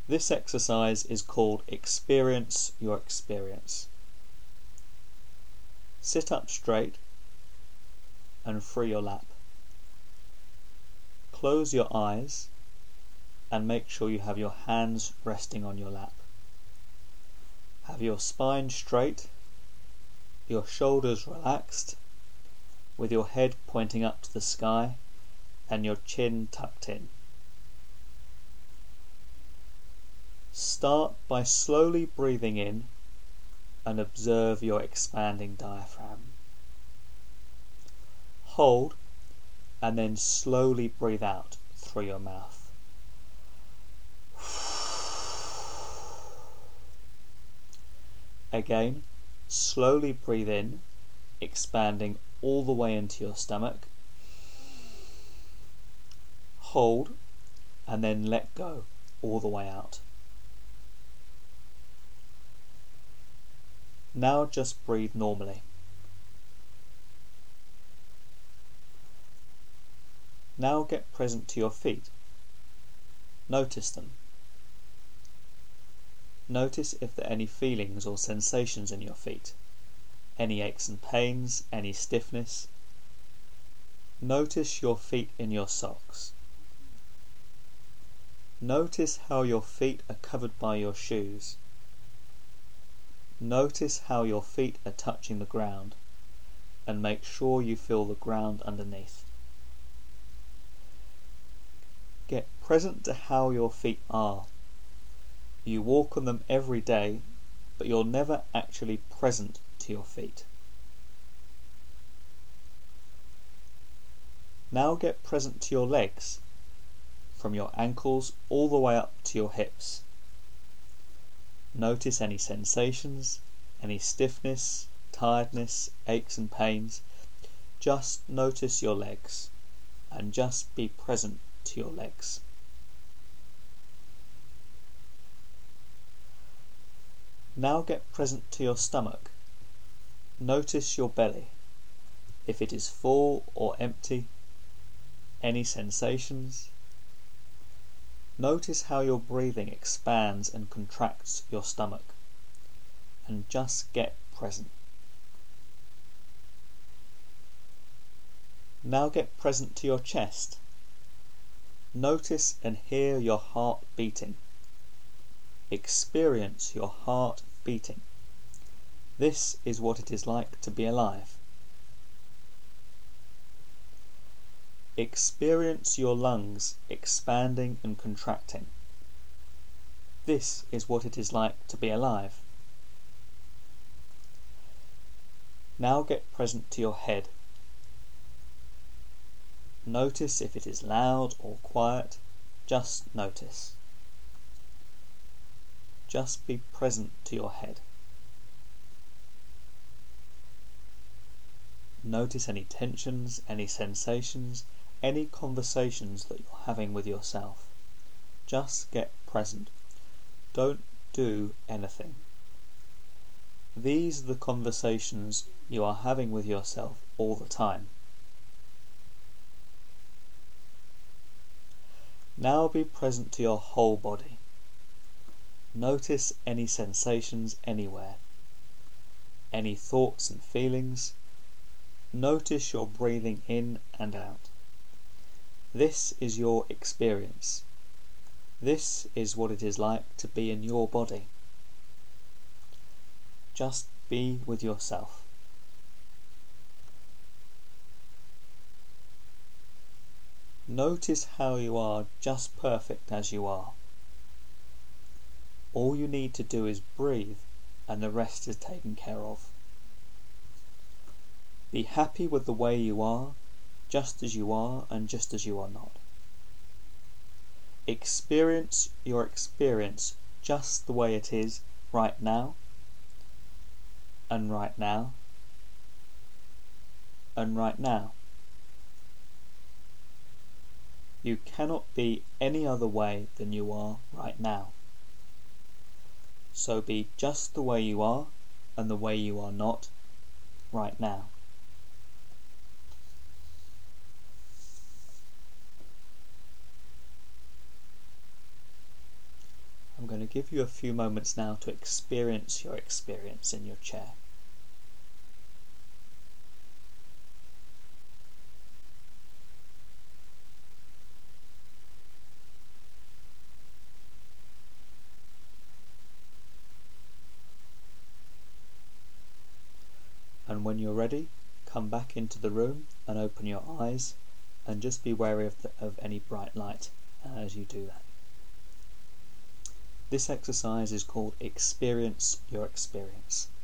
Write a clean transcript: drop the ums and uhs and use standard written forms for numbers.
This exercise is called Experience Your Experience. Sit up straight and free your lap. Close your eyes and make sure you have your hands resting on your lap. Have your spine straight, your shoulders relaxed, with your head pointing up to the sky and your chin tucked in. Start by slowly breathing in and observe your expanding diaphragm. Hold and then slowly breathe out through your mouth. Again, slowly breathe in, expanding all the way into your stomach. Hold and then let go all the way out. Now just breathe normally. Now get present to your feet. Notice them. Notice if there are any feelings or sensations in your feet, any aches and pains, any stiffness. Notice your feet in your socks. Notice how your feet are covered by your shoes. Notice how your feet are touching the ground, and make sure you feel the ground underneath. Get present to how your feet are. You walk on them every day, but you're never actually present to your feet. Now get present to your legs, from your ankles all the way up to your hips. Notice any sensations, any stiffness, tiredness, aches and pains. Just notice your legs, and just be present to your legs. Now get present to your stomach. Notice your belly, if it is full or empty, any sensations. Notice how your breathing expands and contracts your stomach, and just get present. Now get present to your chest. Notice and hear your heart beating. Experience your heart beating. This is what it is like to be alive. Experience your lungs expanding and contracting. This is what it is like to be alive. Now get present to your head. Notice if it is loud or quiet. Just notice. Just be present to your head. Notice any tensions, any sensations, any conversations that you're having with yourself. Just get present. Don't do anything. These are the conversations you are having with yourself all the time. Now be present to your whole body. Notice any sensations anywhere, any thoughts and feelings. Notice your breathing in and out. This is your experience. This is what it is like to be in your body. Just be with yourself. Notice how you are just perfect as you are. All you need to do is breathe, and the rest is taken care of. Be happy with the way you are, just as you are and just as you are not. Experience your experience just the way it is right now, and right now, and right now. You cannot be any other way than you are right now. So be just the way you are and the way you are not right now. I'm going to give you a few moments now to experience your experience in your chair. And when you're ready, come back into the room and open your eyes, and just be wary of any bright light as you do that. This exercise is called Experience Your Experience.